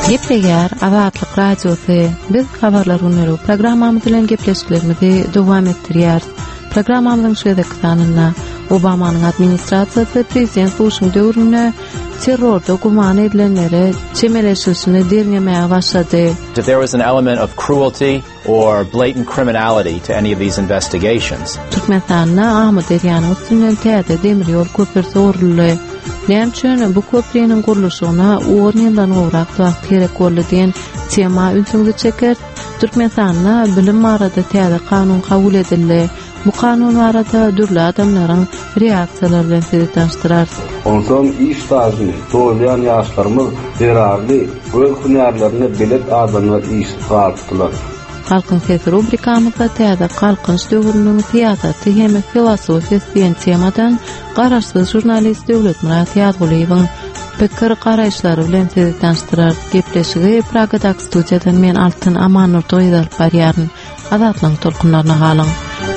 Gepleger Azatlyk Radiosu biz habarlar unyry programmamyz bilen gepleşiklerimizi dowam etdirýär. Programmamyzyň şeýdeki sanynda Obamanyň administrasiýasy prezident Bushyň döwründe terrorda guman edilenlere çemeleşilişini derňemäge başlady. If there was an element of cruelty or blatant criminality to any of these investigations. Türkmenistanda Ahmet Erýanyň üstünden täze demir ýol köprüsi uruldy. Näme bu köprüniň guruluşyna 10 ýyldan owrak wagt gerek bolýan tema ünsüňde çeker. Türkmenistanda bilim barada täze kanun kabul edildi. Bu kanun barada dürli adamlaryň reaksiýalary bilen sizi tanıştyrar. Ondan iş taýyny toýlayan ýaşlarymyz zerarly öz hünärlerini bilet adamlar iş gartylar. Halkın Sesi rubrikamızda täze kalkınç döwrüniň siýasaty hem filosofiyasy diýen temadan garaşsyz jurnalist Döwlet Murat Ýazgulyň pikir garaşlary bilen sizi tanıştyrar. Gepleşigi Pragadak studiýadan men Altyn Amanur toýdalyp barýaryn. Azatlyň tolkunlaryna galyň.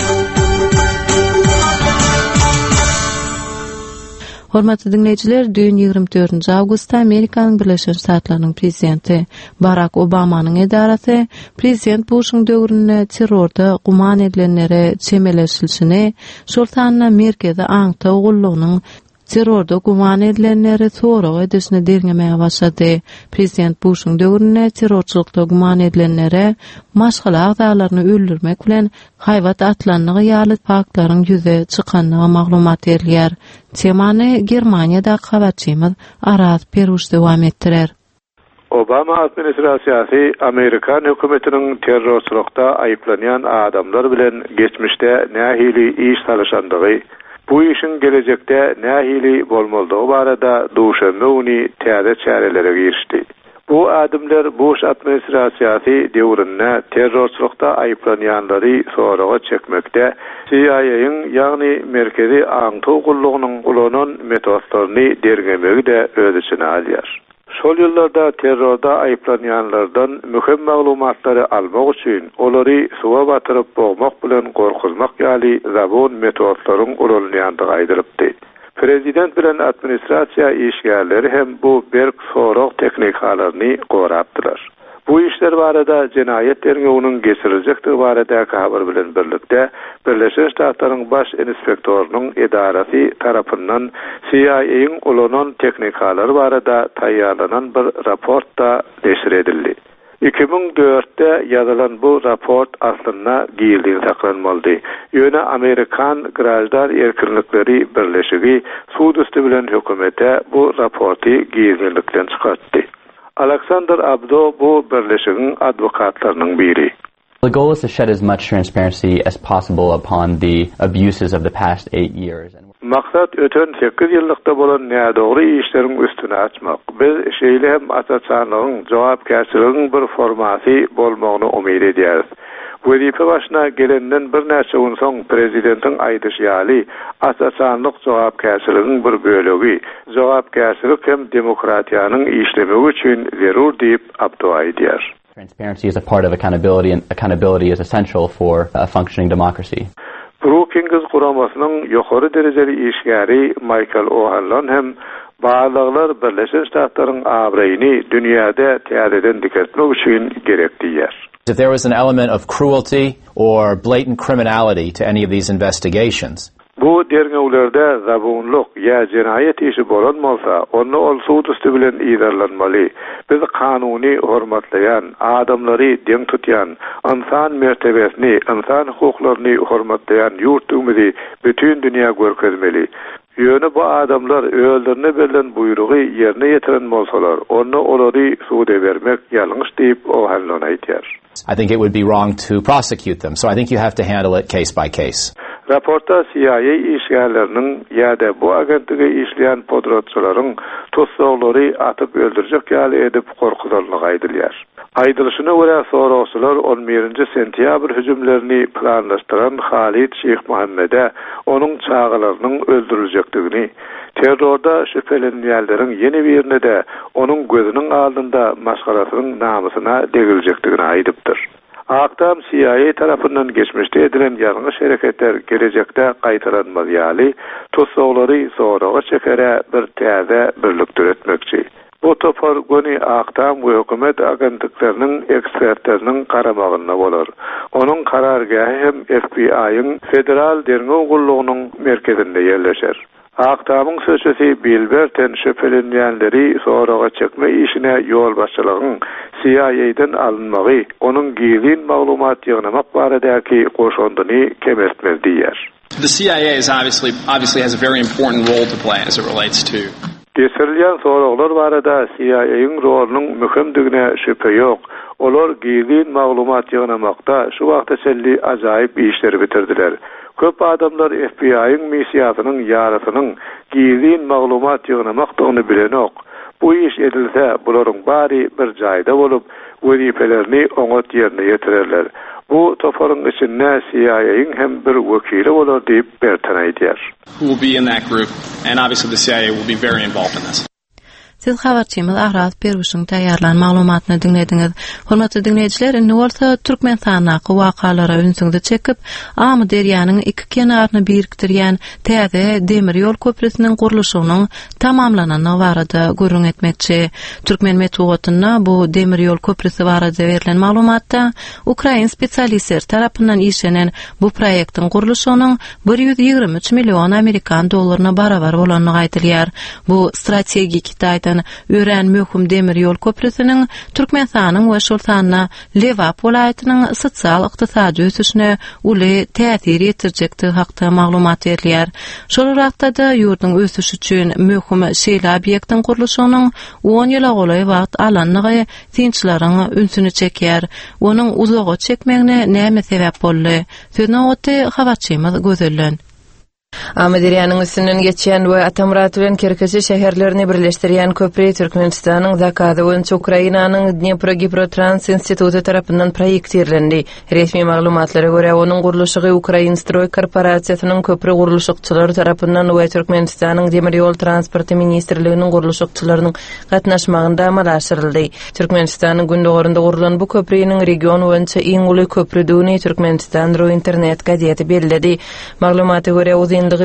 Hormatly dinleyijiler, dün 24 awgustda Amerikanyň Birleşik Ştatlarynyň prezidenti Barack Obamanyň edarasy prezident Bushyň döwründe terrorda guman edilenlere çemeleşilişini, şol sanyna merkezi aňta ugullygynyň terrorda guman edilenleri sorak edişini derňemäge başlady. Prezident Bushyň döwründe terrorçylykda guman edilenlere maşgala agzalaryny öldürmek bilen haýwat atlanlygy ýaly faktlaryň ýüze çykanlygy maglumat berilýär. Temany Germaniýada habarçymyz Araz Peruş dowam etdirer. Obama administrasiýasy Amerikan hökümetiniň terrorçylykda aýyplanýan adamlar bilen geçmişde nähili iş salaşandygy, bu işin gelecekte nähili bolmaldygy barada duşanma uny täze çärelere girişdi. Bu adamlar Bush administrasiýasy döwründe terrorçylykda aýyplanýanlary soraga çekmekde CIA'yň ýagny merkezi aňty ugullygynyň ulanan metodlaryny dergemegi de öz içine alýar. Şol ýyllarda terrorda aýyplanýanlardan mühim maglumatlary almak üçin olary suwa batyryp boğmak bilen gorkuzmak ýaly zabun metodlaryň ulanýandygy aýdylypdy. Prezident bilen administrasiýa işgärleri hem bu berk sorak teknikalaryny gorapdylar. Bu işler barada cinayet derňeğiniň geçiriljekdigi barada habar bilen birlikde Birleşik Ştatlaryň baş inspektorynyň edarasy tarapyndan CIA'yň ulanan teknikalary barada taýýarlanan bir raport da neşir edildi. 2004'te ýazylan bu raport aslynda gizli saklanmaly. Ýöne Amerikan Grajlar Erkinlikleri Birleşigi sud üstü bilen hökümete bu raporty gizlilikden çykartdy. Alexander Abdo bu birleşigiň adwokatlarynyň biri. The goal is to shed as much transparency as possible upon the abuses of the past 8 years. Maksat öten 8 ýyllykda bolan nädogry işleriň üstüne açmak. Biz şeýle hem açaçanlygyň, jogapkärçiligiň bir formasy bolmagyny umyt edýäris. Bu edipe başına gelenden bir näçe gün soň prezidentiň aýdyşýaly açaçanlyk jogapkärçiligiň bir bölegi, jogapkärçilik hem demokratiýanyň işlemegi üçin zerur diýip Abdo aýdýar. Transparency is a part of accountability, and accountability is essential for a functioning democracy. Brookings kuramasının ýokary derejeli işgäri Michael O'Hanlon hem Bağlaglar Birleşik Ştatlaryň abraýyny dünýäde täzeden diketmek üçin gerek diýär. If there was an element of cruelty or blatant criminality to any of these investigations. Bu derňewlerde zabunluk ýa jinayet işi bolanmasa, onu ol sud üstü bilen iýerlenmeli. Biz kanuny hormatlayan, adamlary deň tutýan, insan mertebesini, insan hukuklaryny hormatlayan ýurtymyzy bütün dünýä görkezmeli. Ýöne bu adamlar öldürne berilen buýrugy ýerine ýetiren bolsalar, onu olary suda bermek ýalňyş diýip O'Hanlon aýdýar. I think it would be wrong to prosecute them. So I think you have to handle it case by case. Raporta CIA işgärleriniň ýa-da bu agentlige işleýän podratçylaryň tutsaglary atyp öldürjek ýaly edip gorkudanlygy aýdylýar. Aýdylyşyna görä soraşçylar 11 sentýabr hüjümlerini planlaşdyran Halid Şeyh Muhammede onuň çağalarynyň öldürüljekdigini, terrorda şüphelenýärleriň ýeni birine de onuň gözüniň aldynda maşgalasynyň namysyna degiljekdigini aýdypdyr. Aktam CIA tarafından geçmişte edilen ýalňyş hereketler gelecekde gaýtaranmaly ýaly tutsaglary soraga çekere bir täze birlik türetmekçi. Bu topar göni Aktam we hökümet agentliklerinin ekspertlerinin garamagynda bolar. Onuň karargahy hem FBI-ň Federal Derňew Gullugynyň merkezinde yerleşer. Aktamyň sözçüsi Bilberten şüphelenýänleri soraga çekme işine ýol başçylygyň CIA-den alınmagy, onuň giýilin maglumat ýygnamak baradaky goşundyny kemetmez diýer. The CIA is obviously has a very important role to play as it relates to Geçirilýän soraglar barada CIA-ň rolunyň mühimdigine şüphe ýok. Olar giýilin maglumat ýygnamakda şu wagtda selli ajaýyp işler bitirdiler. Köp adamlar FBI-ň missiýasynyň ýarasynyň giýilin maglumat ýygnamakdygyny bilenok. Bu iş edilse bularyň bari bir jaýda bolup, wezipelerini oňat ýerine ýetirerler. Bu toparyň içinde CIA'yň hem bir wekili bolar diýip Bertan aýdýar. Who will be in that group, and obviously the CIA will be very involved in this. Siz habarçymyz Ahraz Perwişiň taýýarlan maglumatyny dinlediňiz. Hormatly dinleýijiler, indi bolsa Türkmenistanaky wakalara ünsüňde çekip, Amy derýanyň iki kenaryny birikdirýän täze demir ýol köprüsiniň gurulşynyň tamamlananyny barada görüň etmekçi. Türkmen Metbuatyna bu demir ýol köprüsi barada berilen maglumatda Ukrain spesialistler tarapyndan işlenen bu proýektiň gurulşynyň 123 million Amerikan dollaryna barabar bolanyny aýdylýar. Bu strategik taýdan ören möhüm demir ýol köprüsiniň Türkmenistanyň we şoltanyna Lewap welaýatynyň sosial-ykdysady ösüşine uly täsir ýetirjekdi hakda maglumat berilýär. Şol wagtda da ýurdun ösüşi üçin möhüm şeýle obyektiň gurulşynyň 10 ýyla goly wagt alanlygy tinçlaryň ünsüni çekýär. Onuň uzaga çekmegine näme sebäp boldy? Söňe oty habarçymyz gözellen. Amadiriýanyň üstünden geçýän we Atamrat bilen Kerkesi şäherlerini birleşdirýän köprü Türkmenistanyň zakaty boýunça Ukrainanyň Dnepro-Giprotrans instituty tarapyndan proýektirlendi. Resmi maglumatlara görä onuň gurulşy Ukrainstroy korporasiýasynyň köprü gurulşykçylary tarapyndan we Türkmenistanyň demir ýol transporty ministrliginiň gurulşykçylarynyň gatnaşmagynda amalaşdyryldy. Türkmenistanyň gündogorunda gurulan bu köprüniň region boýunça iň uly köprüdüni Türkmenistan internet gazeti bellädi. Maglumata görä uzunlygy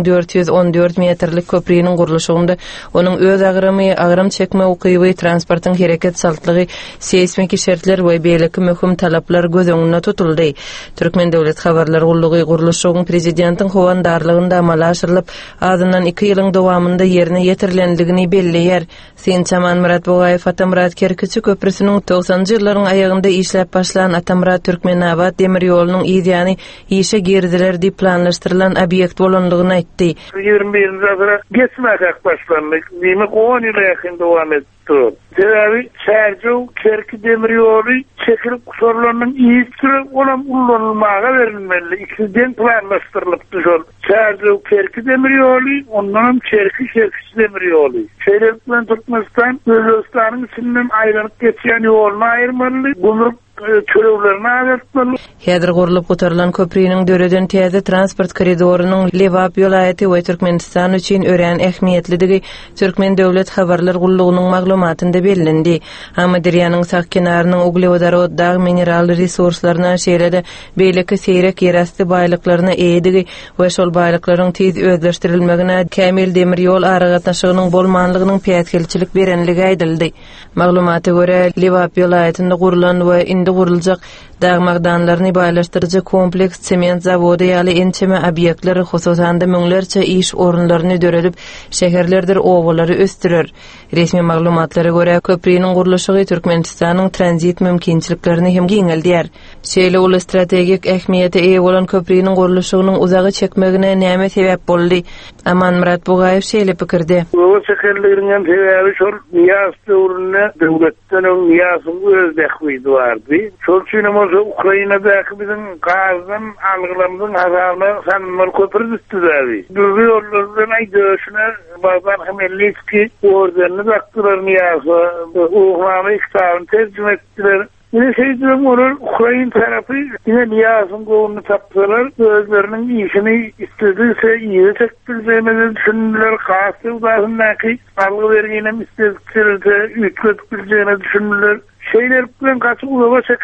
1414 metrlik köprüniň gurulşygynda onuň öz agram çekme ukyby transportyň hereket saltlygy, seismik şertler we beýleki möhüm talaplar göz öňünde tutuldy. Türkmen döwlet habarlar gullugy gurulşygyň prezidentiň howandarlygynda amalaşdyrylyp, azyndan 2 ýylyň dowamında ýerine ýetirilendigini belleýär. Sençaman Murat Bogaýew Atamrat Kerküçü köprüsiniň 90-njy ýyllaryň aýagynda işläp başlan Atamrat Türkmenabad demir ýolunyň ýa-ni işe girdiler diýip planlaşdyrylan obyekt bolanlygyny aýtdy. 21-nji asra geçmäk başlandyk. Diýmek 10 ýyla ýakyn dowam etdi. Sebebi Çerçew Kerki demir ýoly çekilip sorulanyň ýygy olam ullanylmaga berilmeli. İkiden planlaşdyrylypdy şol. Çerçew Kerki demir ýoly, ondan Kerki demir ýoly. Şeýle bilen Türkmenistan Özbekistanyň içinden aýranyp geçýän ýoluna aýyrmaly. Gumruk çörewlerini aýratmaly. Häzir gurulyp gutarylan köprüniň döreden täze transport koridorunyň Lewap ýolaýaty we Türkmenistan üçin ören ähmiýetliligi Türkmen döwlet habarlar gullugynyň maglumatynda bellendi. Amadiriýanyň sak kenarynyň uglevodorod, dağ mineral resurslaryna şeýle-de beýleki seýrek ýerasty baýlyklaryna eýdigi we şol baýlyklaryň tez özleşdirilmegine kämil demir ýol aragatnaşygynyň bolmanlygynyň päýtgelçilik berenligi aýdyldy. Maglumata görä Lewap ýolaýatynda gurulan we indi guruljak dağ magdanlaryny baýlaşdyrjy kompleks sement zawody ýaly ençeme obyektler hususan da müňlerçe iş orunlaryny dörelip şäherlerdir owalary östürer. Resmi maglumatlara görä köprüniň gurulşygy Türkmenistanyň tranzit mümkinçiliklerini hem giňeldýär. Şeýle uly strategik ähmiýete eýe bolan köprüniň gurulşygynyň uzagy çekmegine näme sebäp boldy? Aman Murat Bogaýew şeýle pikirde. Bu çekerleriň sebebi şol ýas döwründe döwletden ýasyň öz dähwidi bardy. Şol üçin Ukraina'daki bizim gazdan algılamızın hasarına sanılmalı köprü düştülerdi. Bu yollardan aydığışına bazılar hemelliski orderini baktılar niyazı. Uğrağını iktidarını tercüme ettiler. Yine şeydirim olur, Ukrayna tarafı yine niyazın kovunu taptılar. Özlerinin işini istediyse iyi çektireceğimizi düşündüler. Kası uzasındaki algı vergiyine istediklerinde yükledik bileceğini düşündüler. Şeyler bilen kaçıp ulava çeken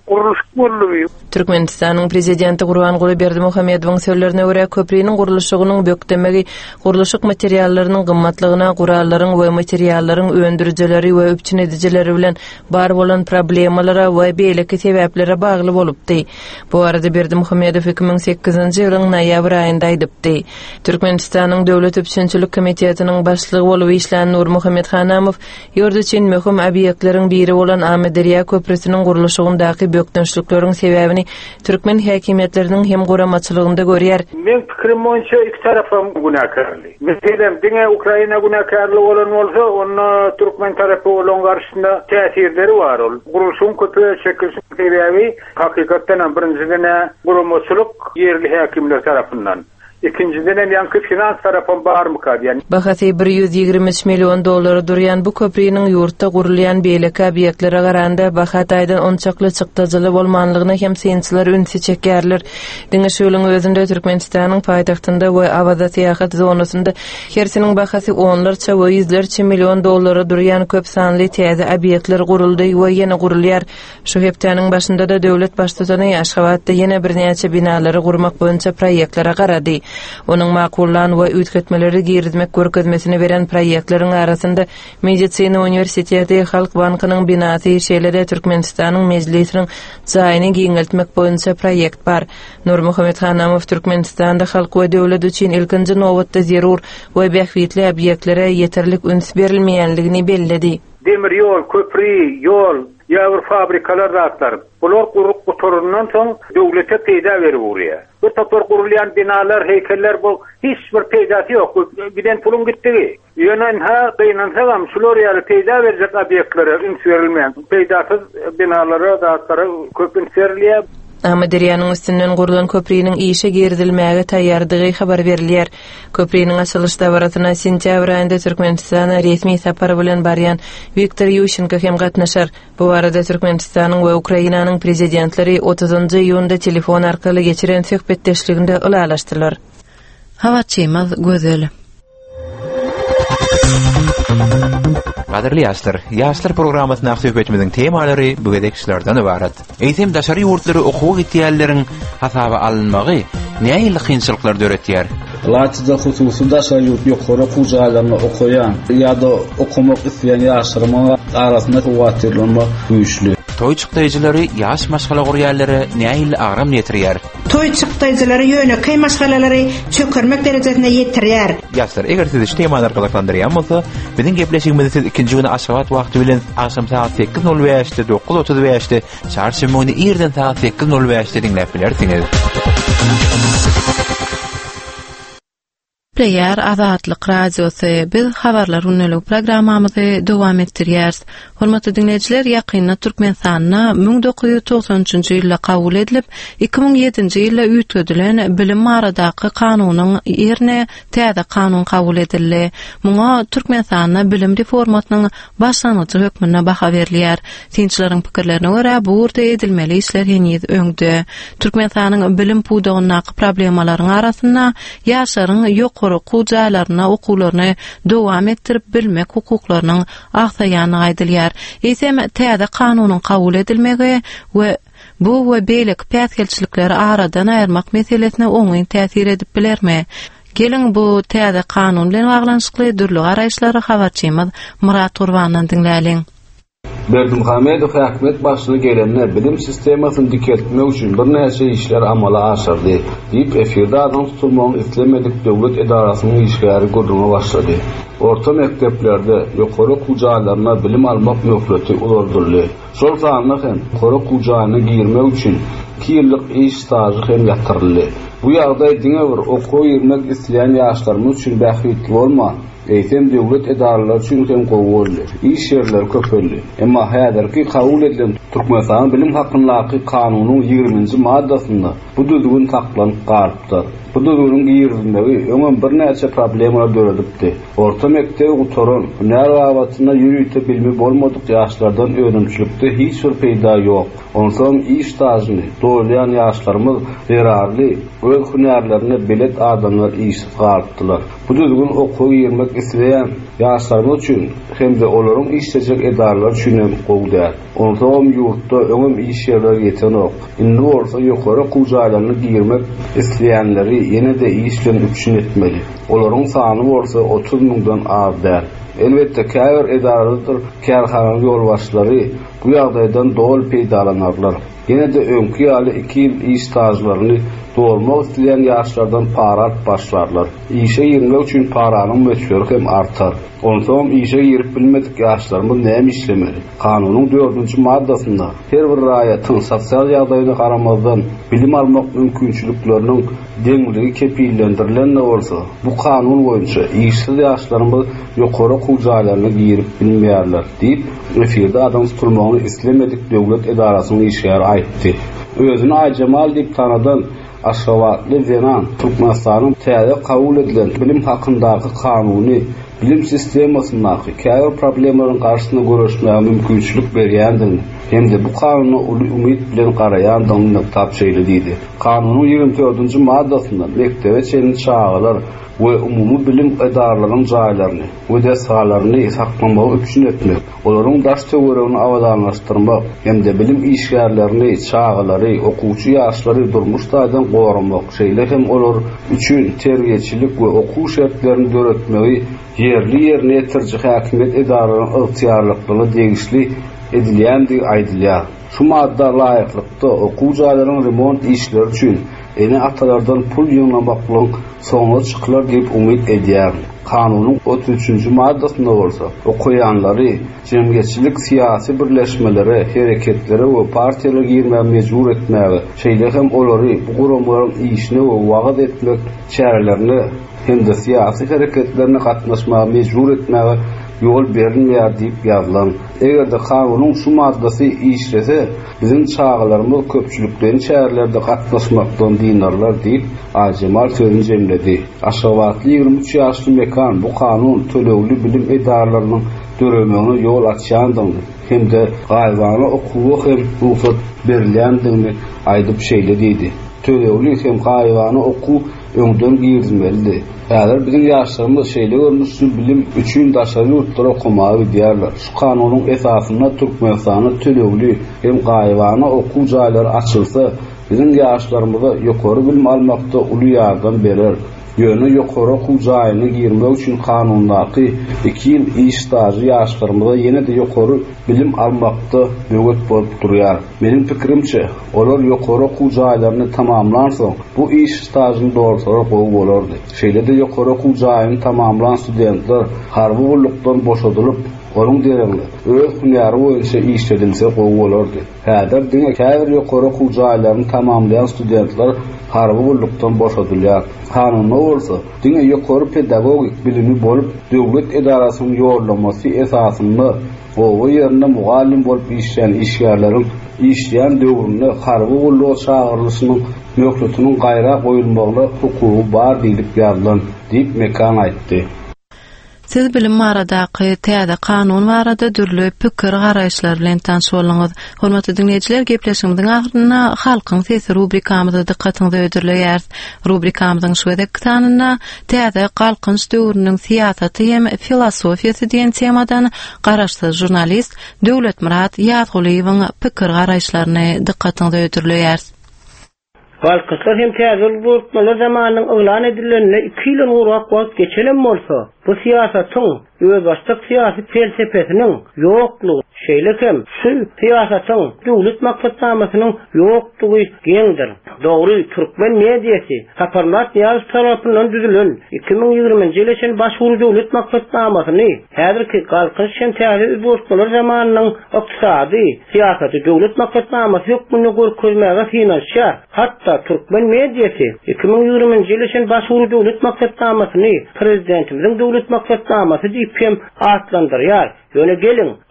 Quruluş bolýar. Türkmenistanyň prezidenti Gurbanguly Berdimuhammedowyň sözlerine görä köprüniň guruluşynyň bökdemegi guruluşyk materiallarynyň gymmatlygyna, gurallaryň we materiallaryň öndürüjileri we öpçün edijileri bilen bar bolan problemalara we beýleki sebäplere bagly bolupdy. Bu arada Berdimuhammedow 2008-nji ýylyň noýabr aýynda aýdypdy. Türkmenistanyň Döwlet Öpçünçilik Komitetiniň başlygy bolup işlän Nur Muhammed Hanamow ýurdu üçin möhüm obyektleriň biri bolan Ahmederiýa köprüsiniň guruluşyndaky bökdünçlikleriň sebäbini Türkmen häkimetleriniň hem goramaçylygynda görýär. Men pikirim boýunça iki tarafam günäkarly. Meselem diňe Ukraina günäkarly bolan bolsa, onda Türkmen tarapy bolan garşynda täsirleri bar ol. Guruluşyň köpü şekilsiz sebäbi hakykatdan birinjiden goramaçylyk ýerli häkimler tarapyndan. İkinciden yankı finans tarafın bar mı kad yani? Bahasy $123 milyon durýan bu köprüniň ýurtda gurulýan beýleki obyektlere garanda Bahataydan onçakly çykdyjyly bolmanlygyna hem synçylar ünsi çekerler. Diňe şu ýylyň özünde Türkmenistanyň paýtagtynda we awada syýahat zonasynda hersiniň bahasy onlarça we yüzlerçe milyon dollara durýan köp sanly täze obyektler guruldy we ýene gurulýar. Şu hepdeniň başynda da döwlet başçysyny Aşgabatda ýene birnäçe binalary gurmak boýunça proýektlere garady. Onun makullan we üýtgetmeleri girizmek görkezmesini beren proýektleriň arasynda Medisina Universiteti, Halk Bankynyň binasy, şeýlede Türkmenistanyň mejlisiniň jaýyny giňeltmek boýunça proýekt bar. Nur Muhammed Hanamow Türkmenistanda halk we döwlet üçin ilkinji nowatda zerur we bähwitli obýektlere ýeterlik üns berilmeýänligini belledi. Demir ýol, köprü, ýol, ýa-bir fabrikalar zatlar. Bular gurup guturundan soň döwlete peýda berip urýar. Bu topar gurulýan binalar, heykeller bu hiç bir peýdasy ýok. Giden pulun gitdi. Ýönen ha beýnansam şular ýaly peýda berjek obýektlere üns berilmeýän. Peýdasız binalara zatlara köp üns berilýär. Ahmederiýanyň üstünden gurulan köprüniň işe girdilmäge taýýardygy habar berilýär. Köprüniň açylış dawratyna sentyabr aýynda Türkmenistana resmi sapar bilen barýan Viktor Ýushchenko hem gatnaşar. Bu arada Türkmenistanyň we Ukrainanyň prezidentleri 30-njy ýylda telefon arkaly geçiren söhbetdeşliginde ulalaşdylar. Hawaçymyz gözel. Gaderli ýaşlar programasyna söhbetimiziň temalary bu gedekçilerden ibaret. Eýsem daşary ýurtlary okuw gitýärleriň hasaba alınmagy näýe kynçylyklar döretýär? Laçyda hususy daşary ýurt ýokary okuwjalaryny okuyan ýa-da okumak isleýän ýaşlarymyň arasynda waterlanma güýçli. Toy çykdyjylary ýaş maşgala gurýarlary näýe agram ýetirýär? Toy çykdyjylary ýöne maşgalalary çökermek derejesine ýetirýär. Ýaşlar, eger siz temalar galaklandyrýan bolsa, biziň gepleşigimizi siz ikinji güni Aşgabat wagty bilen akşam saat 8:05-de 9:35-de çarşamba günü ýerden saat 8:05-de dinläp bilersiňiz. Player Azatlyk Radiosy biz habarlar ünlülük programmamyzy dowam etdirýäris. Hormatly dinleyijiler, ýakynda Türkmenistanyna 1993-nji ýylda kabul edilip 2007-nji ýylda üýtgedilen bilim maradaky kanunyň ýerine täze kanun kabul edildi. Muňa Türkmenistanyna bilim reformasynyň başlangyjy hökmüne baha berilýär. Tinçleriň pikirlerine görä bu ýurda edilmeli işler henüz öňde. Türkmenistanyň bilim pudagyna problemalaryň arasynda ýaşlaryň ýokary okuwjalaryna okuwlaryny dowam etdirip bilmek hukuklarynyň aksaýany aýdylýar. Eýsem täze kanunyň kabul edilmegi we bu we beýleki päsgelçilikleri aradan aýyrmak meselesine oňy täsir edip bilermi? Gelin bu täze kanun bilen baglanyşykly dürli garaýşlary habarçymyz Murat Gurbandan dinläliň. Berdimuhammedow häkimet başlygy gelende bilim sistemasyny dikeltmek üçin bir näçe işler amala aşyrdy. Diýip efirde adam tutulmagyny islemedik döwlet edarasynyň işgäri gurulma başlady. Orta mekteplerde ýokary okuwjalaryna bilim almak möhleti ulardyrly. Şol sanyna hem ýokary okuwjalaryna girmek üçin 2 ýyllyk iş stajy hem ýatyryldy. Bu ýagdaý diňe bir okuw ýermek isleýän ýaşlarymyz üçin bähwitli bolma. Eýsem döwlet edaralary üçin hem gowuldy. İş ýerleri köpeldi. Emma häzirki kabul edilen Türkmenistan bilim hakyndaky kanunyň 20-nji maddasynda bu düzgün taklanyp galypdyr. Bu düzgünün ýerindägi öňe bir näçe problemler döredipdi. Orta mektep gutoran näre awatyna ýürüýte bilmi bolmadyk ýaşlardan öňümçilikde hiç bir peýda ýok. Ondan iş stajyny dolýan ýaşlarymyz zerarly öz hünärlerini bilet adamlar iş galypdylar. Bu düzgün okuw ýermek isleyen yaşlarımız üçün hem de olaryň işlejek edarlar üçün gowdar. Onsoň ýurtda öňüm iş ýerleri ýeten ok. Indi bolsa ýokary kujalarny giyirmek isleýänleri ýene de iş bilen üçün etmeli. Olaryň sany bolsa 30 000-dan azdyr. Elbette käbir edaralar, kärhana ýolbaşçylary bu ýagdaýdan dol peýdalanarlar. Ýene de öňkü ýaly 2 ýyl iş stajlaryny dolmak isleýän ýaşlardan parat başlarlar. İşe girmek üçin paranyň möhürü hem artar. Onsoň işe girip bilmedik ýaşlarymyz näme işlemeli? Kanunyň 4-nji maddasynda her bir raýatyň sosial ýagdaýyna garamazdan bilim almak mümkinçilikleriniň deňligi kepillendirilen bolsa, bu kanun boýunça işsiz ýaşlarymyz ýokary kujalarny girip bilmeýärler diýip efirde adam tutulmagyny islemedik döwlet edarasynyň işgäri aýtdy. Özüni Aýjamal diýip tanadan aşawatly Zenan Türkmenistanyň täze kabul edilen bilim hakyndaky kanuny bilim sistemasyny käbir problemleriň garşysyna görüşmäge mümkinçilik berýändir. Hem de bu kanuny uly umyt bilen garaýandygyny tapşyrdy diýdi. Kanunyň 24-nji maddasynda mektebe çenli çağlar we umumy bilim edaralarynyň jaýlaryny we de sahalaryny saklamagy üçin etmek, olaryň daş töweregini awadanlaşdyrmak hem de bilim işgärlerini, çağlary, okuwçy ýaşlary durmuş taýdan goramak, şeýle hem olar üçin terbiýeçilik we okuw şertlerini döretmegi yerli ýerine ýetirjek häkimet edaralarynyň ygtyýarlyklygy degişli edilýändi aýdylýar. Şu madda laýyklykda okuw jaýlarynyň remont işleri üçin ene atalardan pul ýyňlamaklyň soňra çyklar diýip umyt edýär. Kanunyň 33-nji maddasynda bolsa, okuyanlary jemgyýetçilik syýasy birleşmeleri, hereketlere we partiýalary girmäge mejbur etmäge, şeýle hem olary bu guramlaryň işine we wagt etmek çärelerini hem de syýasy hereketlerine gatnaşmaga mejbur etmäge ýol berilmeýär diýip ýazylan. Egerde kanunyň şu maddasy işlese, bizim çağlarymyz köpçülikden şäherlerde gatnaşmakdan dinarlar diýip Aýjamal sözüni jemledi. Aşawatly 23 ýaşly mekan bu kanun tölegli bilim edaralarynyň döremegine ýol açýandygyny hem de gaýwany okuwy hem ruhsat berilýändigini aýdyp şeýledi. Tölegli hem gaýwany okuw öňden girilmeli. Häzir bizim ýaşlarymyz şeýle görnüşli bilim üçin daşary ýurtlara okumagy diýerler. Şu kanunyň esasyna Türkmenistanyň tölegli hem gaýwany okuw jaýlary açylsa, bizim ýaşlarymyza ýokary bilim almakda uly ýardam berer. Ýöne ýokary okuw jaýyna girmek üçin kanundaky 2 ýyl iş stajy ýaşlarymyza ýene de ýokary bilim almakda böwet bolup durýar. Menin pikirimçe, olar ýokary okuw jaýlaryny tamamlansa, bu iş stajyny dogrusarak gowy bolardy. Şeýle de ýokary okuw jaýyny tamamlan studentler harby bollukdan boşadylyp, onun dereňle öz hünäri boýunça işledilse gowy bolardy. Häzir diňe käbir ýokary okuw jaýlaryny tamamlayan studentler harby bollukdan boşadylýar. Kanunda bolsa, diňe ýokary pedagogik bilimi bolup, döwlet edarasynyň ýollamasy esasynda gowy ýerinde mugallim bolup işleýän işgärleriň işleýän döwründe harby bolluğa çağırylýanyň möhletynyň gaýra goýulmagyna hukugy bar diýip ýazylan diýip mekan aýtdy. Siz bilim maradaky täze kanun barada dürli pikir garaýşlar bilen tanış bolňyz. Hormatly dinleýijiler, gepleşigimiziň ahyryna halkyň sesi rubrikamyzda dikkatiňizi ödürleýär. Rubrikamyzyň şu edeki tanyna täze galkynç döwrüniň syýasaty hem filosofiýasy diýen temadan garaşsyz jurnalist Döwletmurat Ýazgulyň pikir garaýşlaryny dikkatiňizi ödürleýär. Galkyslar hem täze bolmaly zamanyň ýylan edilenine 2 ýyl urak wagt geçelen bolsa, bu syýasatyň öz başlyk syýasy felsefesiniň ýoklugy, şeýlekem şu syýasatyň döwlet maksatnamasynyň ýoklugy geňdir. Dogry, türkmen mediýasy Saparmat ýaz tarapyndan düzülen 2020-nji ýylyň başwury döwlet maksatnamasyny häzirki galkynç hem täze bolmaly zamanyň ykdysady, syýasaty döwlet maksatnamasy ýoklugyny görkezmäge finansiýar. Hatta türkmen mediýasy 2020-nji ýylyň başwury döwlet maksatnamasyny prezidentimiziň döwlet maksatnamasy diýip hem atlandyrýar. Ýöne gelin,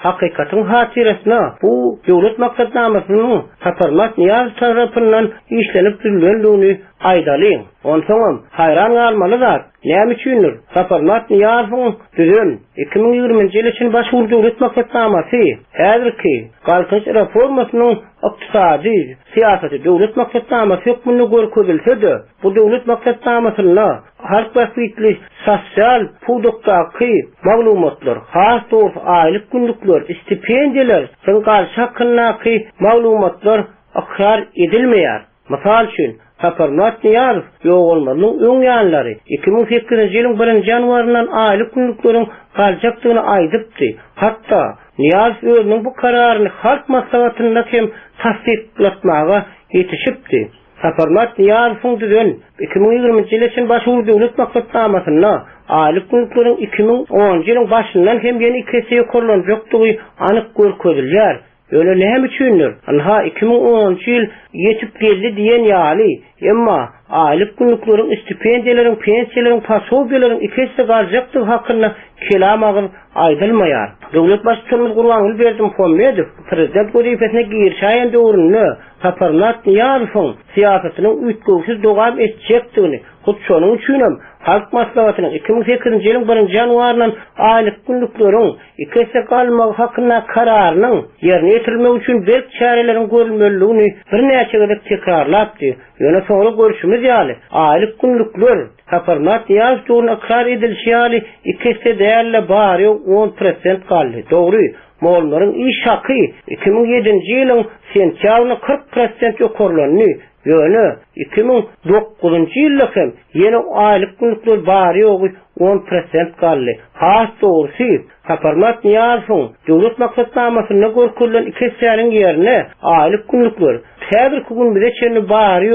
hakikatin hatiresine bu döwlet maksatnamasynyň Saparmat Niyaz tarapyndan işlenip dürilýändigini aýdalyn. Onsoňam hayran galmalylar. Näme üçindir? Saparmat Niyazyň düzen 2020-nji ýyl üçin başwurdy döwlet maksatnamasy häzirki galkynç reformasynyň iqtisadi, siýasaty döwlet maksatnamasy ýokmuny görkezilse-de, bu döwlet maksatnamasyna halk basitli sosial pudukdaky maglumatlar, has tor aýlyk günlükler, stipendiýalar, syňgal hakkyndaky maglumatlar akrar edilmeýär. Mysal üçin Saparmat Niyaz ýogulmalyň öň ýanlary 2008-nji ýylyň 1-nji ýanwaryndan aýlyk günlükleriň galjakdygyny aýdypdy. Hatda Niyaz özüniň bu kararyny halk maslahatynda hem tasdiklatmaga ýetişipdi. Saparmat Niyazyň düzen 2020-nji ýyl üçin başwurdy döwlet maksatnamasyna aýlyk günlükleriň 2010-njy ýylyň başyndan hem ýeni 2 hisse ýokurlanjakdygy anyk görkezilýär. Öyle näme üçindir? Anha 2010-njy ýyl ýetip geldi diýen ýaly, emma aýlyk günlükleriň stipendiýalaryň, pensiýalaryň, pasobiýalaryň ikisi galjakdygy hakynda kelam aýdylmaýar. Döwlet başçymyz Gurban Berdim Muhammedow prezident görevine girşaýan döwründe Saparmat Niyazyň siýasatynyň üýtgüsiz dogam etjekdigini, şonuň üçin hem halk maslahatynyň 2008-nji ýylyň 1-nji ýanwaryndan aýlyk günlükleriň ikisi galmagy hakynda kararynyň ýerine ýetirilmegi üçin berk çärelerin görülmeligini bir näçe gezek tekrarlapdy. Ýöne soňra görüşimiz ýaly aýlyk günlükler Saparmat Niyaz döwrüne ikrar edilýär ýaly ikisi däle bary 10% galdy. Dogry, mollaryň iş haky 2007-nji ýylyň sentýabryna 40% ýokurlandy. Ýöne 2009-njy ýylda hem ýene aýlyk günlükler bary 10% galdy. Has dogry, Saparmat Niyazyň döwlet maksatnamasyna görkezlen iki säriniň ýerine aýlyk günlükler häzirki gün bileçeni bary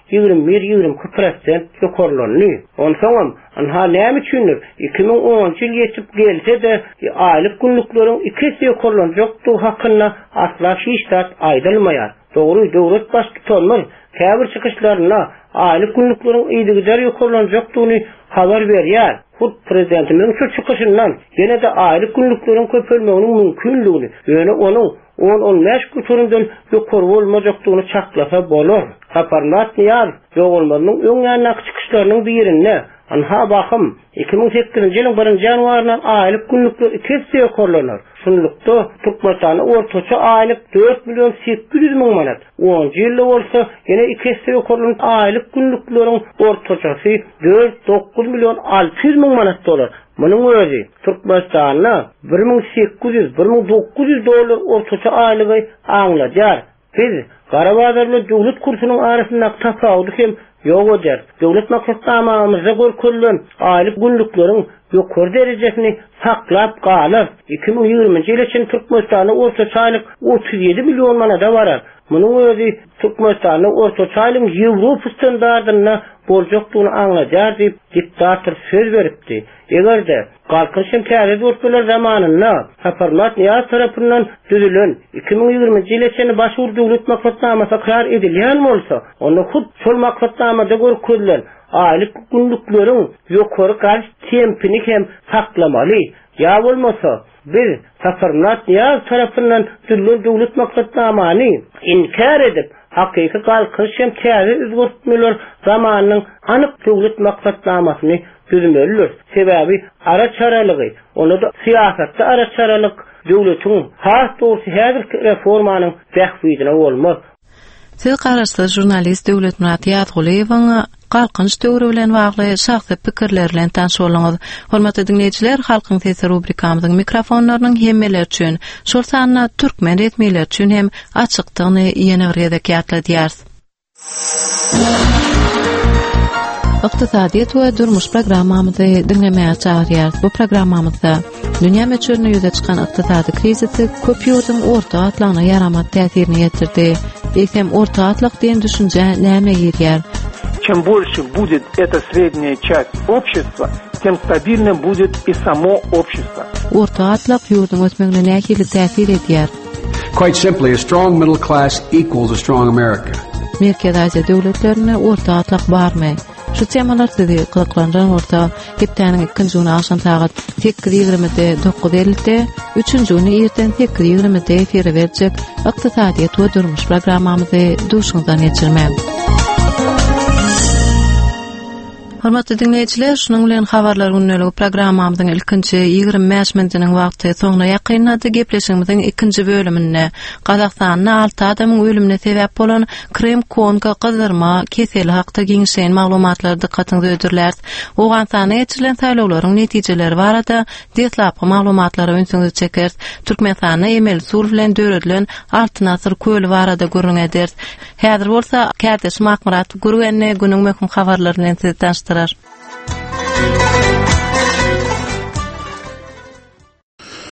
21-22% ýokurlandy. Onsoňam anha näme üçindir? 2010-njy ýyl ýetip gelse-de aýlyk günlükleriň ikisi ýokurlanjakdygy hakynda asla hiçbir aýdylmaýar. Dogry, döwlet başçylar häzir çykyşlaryna aýlyk günlükleriň ýygylar ýokurlanjakdygyny habar berýär. Hut prezidentimiň şu çykyşyndan ýene-de aýlyk günlükleriň köpelmeginiň mümkinligini, ýöne onuň 10-15 günlükden ýokary bolmajakdygyny çaklasa bolar. Saparmat Niyaz ýogulmalyň öň ýanyk çykyşlarynyň birinde anha bakym 2008-nji ýylyň 1-nji ýanwaryndan aýlyk günlükler ikisi ýokurlanar. Şunlukda Türkmenistany ortaça aýlyk 4.800.000 manat. 10-njy ýylda bolsa ýene ikisi ýokurlanan aýlyk günlükleriň ortaçasy 4.9.600.000 manat dolar. Munyň özi Türkmenistanyna 1.800-1.900 dolar ortaça aýlygy aňladýar. Biz Garabazarly döwlet kursunyň arasynda tapawudy hem ýok edýär. Döwlet maksatnamamyzda görkezlen aýlyk günlükleriň ýokary derejesini saklap galyp 2020-nji ýyl üçin Türkmenistanyň ortaça aýlyk 37 million manata barar. Munyň özi Türkmenistanyň ortaça aýlyk Ýewropa standardyna boljakdygyny aňladýar diýip diktator söz beripdi. Egerde galkynçym täze dörtler zamanynda Saparmat Niyaz tarapyndan düzülen 2020-nji ýyl üçin başwurdy döwlet maksatnamasy ikrar edilýän bolsa, onda hut şol maksatnamada görkezlen aýlyk günlükleriň ýokary galy tempini hem saklamaly. Ya bolmasa biz Saparmat Niyaz tarapyndan düzülen döwlet maksatnamany inkar edip hakyky galkynçym täze özgürtmeler zamanynyň anyk döwlet maksatnamasyny düzmeliler. Sebebi ara çaralygy, onu da siýasatda ara çaralyk döwletiň has dogry häzirki reformanyň tähwidine bolmaz. Siz garaşly jurnalist Döwlet Murat Ýazguliýewiň galkynç döwri bilen bagly şahsy pikirler bilen tanış boluňuz. Hormatly dinleýijiler, halkyň sesi rubrikamyzyň mikrofonlarynyň hemmeler üçin, şol sanyna türkmen retmeýler üçin hem açykdygyny ýene bir ýetdikýärler. Iqtisadiýet we durmuş programmamyzy dinlemäge çagyrýar. Bu programmamyzda dünýä meçhullygyny ýüze çykan iqtisady krizisi köp ýurdun orta atlagyna ýaramat täsirini ýetirdi. Hem orta atlyk diýen düşünje näme ýerýär? Чем больше будет эта средняя часть общества, тем стабильным будет и само общество. Orta atlyk ýurdun ösmegine näçe täsir edýär? Quite simply, a strong middle class equals a strong America. Merkez Aziya döwletlerine orta atlyk barmy? Şu temalar sizi gyzyklandyran bolsa, heptäniň ikinji güni akşam saat 8:20-de 9:50-de, üçüncü güni erten 8:20-de efire berjek Ykdysadyýat we durmuş programmamyzy duşuňdan geçirmän. Hormatly dinleýijiler, şunuň bilen habarlar günnälige programmamyzyň ilkinji 25 minutiniň wagty soňuna ýakynlady. Gepleşigimiziň ikinji bölümine Gazakstanyň 6 adamyň ölümine sebäp bolan krem konka gyzyrma keseli hakda giňişen maglumatlar dikkatyňizi ödürler. Owganstana geçirilen saýlawlaryň netijeleri barada detlapky maglumatlara öňsüňizi çeker. Türkmenistana emel sul bilen döredilen Altynasır köli barada gurrun eder. Häzir bolsa Käteş Makmurat gurgenne günüň möhüm habarlaryny sizi tanıştyrar.